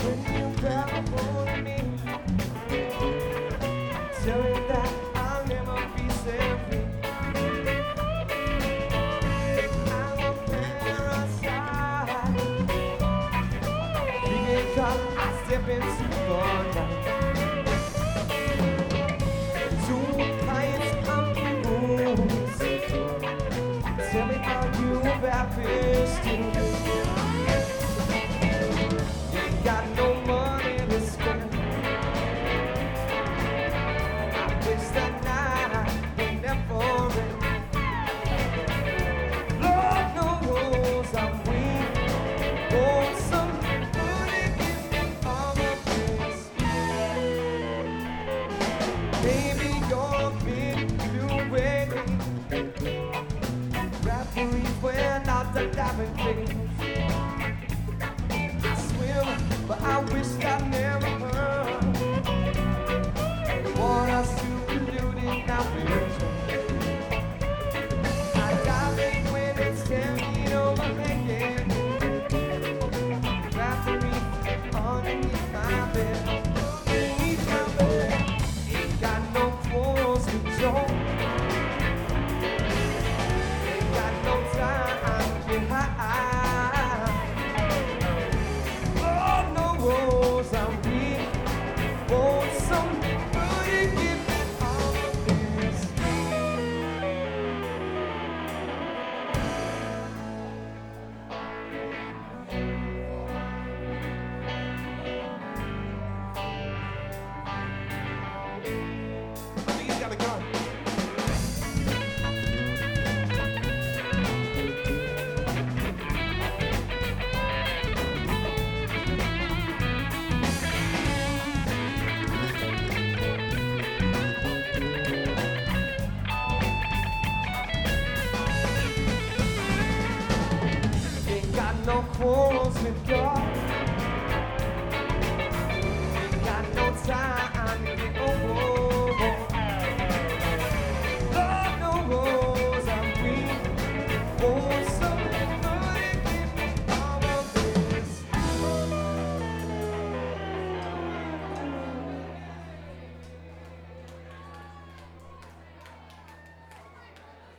when you grab a hold of me. Tell me that I'll never be set free. I'm a parasite. Because I step into the night. Two clients come through. Tell me how you about this too. You ain't got no money to spend. I wish that night would never end. Lord knows I'm weak. Want somebody give me all of this. Baby, you're big, you ready. Referees wear out the diamond rings. I swim, but I wish I never heard. Want us to pollute it now, I dive in when it's 10 feet overhanging. Referee underneath my bed. Underneath my bed. Ain't got no force control. No quarrels with God.